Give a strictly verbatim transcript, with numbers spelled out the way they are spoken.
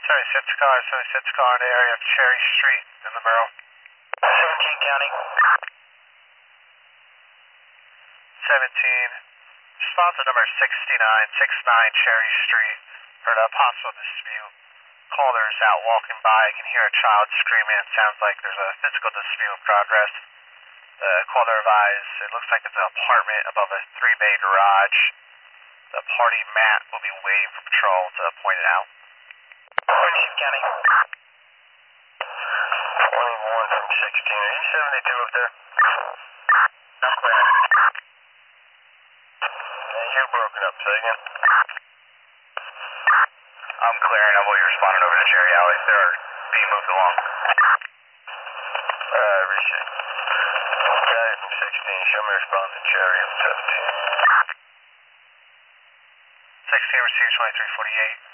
seventy-six car, seventy-six car in the area of Cherry Street in the borough. seventeen County. seventeen. Sponsor number sixty-nine, sixty-nine Cherry Street. Heard a possible dispute. Caller's out walking by. You can hear a child screaming. It sounds like there's a physical dispute in progress. The caller advised it looks like it's an apartment above a three-bay garage. The party mat will be waiting for patrol to point it out. twenty-eight County. twenty-one from sixteen. Are you seventy-two up there? Not clear. Hey, you're broken up. Say again. I'm clearing. I'm will be responding over to Cherry Alley. They're being moved along. Alright, appreciate it. Guy from sixteen, show me response to Cherry from seventeen. sixteen received twenty-three forty-eight.